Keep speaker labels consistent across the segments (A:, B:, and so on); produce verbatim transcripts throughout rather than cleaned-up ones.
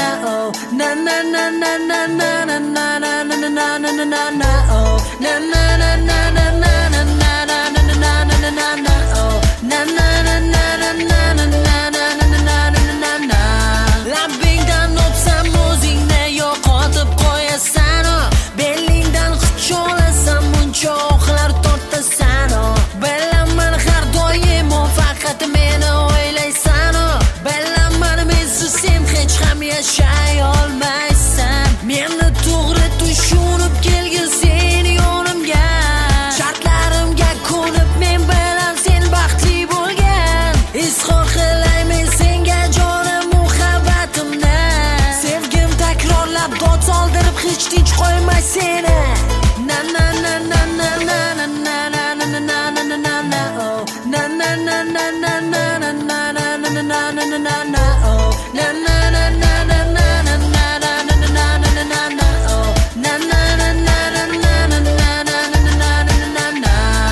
A: na oh na na na na na na na na na na na na na na na oh na na na na na na na na na na na na na na oh na na na na na na na na na na na na Labbingdan o'psam o'zingni yo'qotib qo'yasan oh belingdan xicholasam muncha oqlar tortasan oh bilaman har doim faqat meni o'ylaysan oh bilaman mensiz sen hech ham yashay olmaysan meni to'g'ri tushunib kelgin sen yonimga shartlarimga ko'nib men bilan sen baxtli bo'lgan izhor qilaymen senga jonim muhabbatimni sevgim takrorlab dod soldirib hech tinch qo'ymay seni na na na na na na na na na na na na na na oh na na na na na na na na na na na na na na na oh na na na na na na na na na na na na na oh na na na na na na na na na na na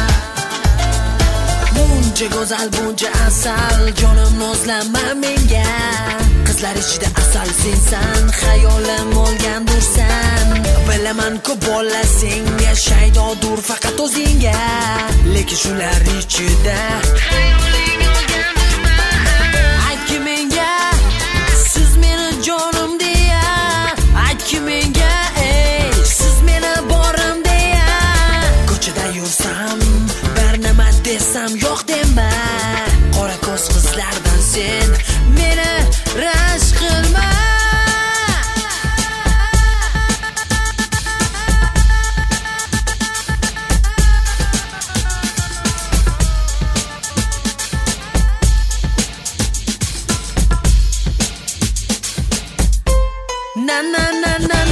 A: buncha go'zal buncha asal jonim nozlama menga qizlar ichida asal sensan xayolim olgandursan bilaman ko'p bola senga shaydodur faqat o'zingga lekin shular ichida xayoling olgandurman aytki menga siz meni jonim deya aytki menga ey siz meni borim deya ko'chada yursam bir nima desam yo'q dema qora ko'z qizlardan sen meni rashk qilma na na na na